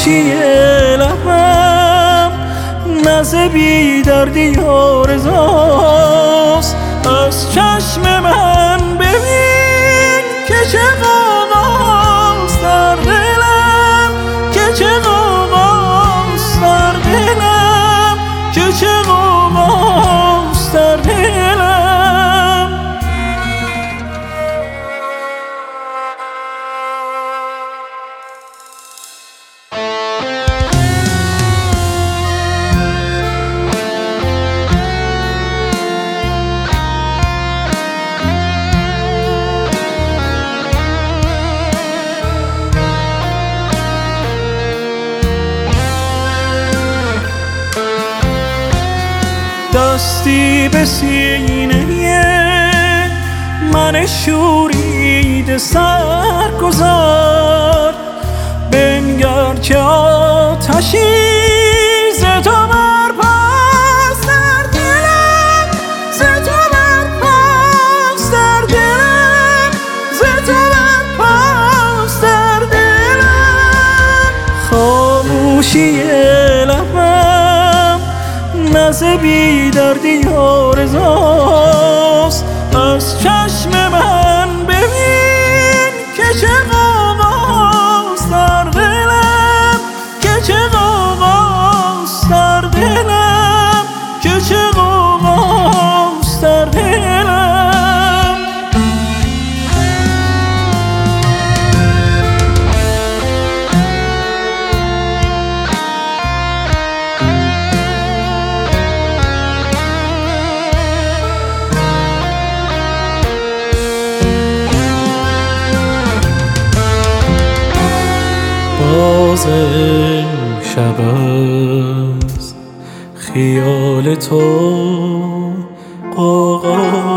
خاموشی لبم نز بی دردی آرزاست. از چشم من ببین که چه غوغاست در دلم، که چه غوغاست در دلم، که چه غوغاست در دلم. دستی به سینه من شوریده سر گذار، بنگر که آتشی ز تو برپاست در دلم، ز تو برپاست در دلم، ز تو برپاست در دلم. خاموشی لبم نز بی دردی آرزاست. از چشم من ببین که چه غوغاست در دلم، که چه غوغاست در دلم، که چه غوغاست در دلم. باز شب است خیال تو غوغا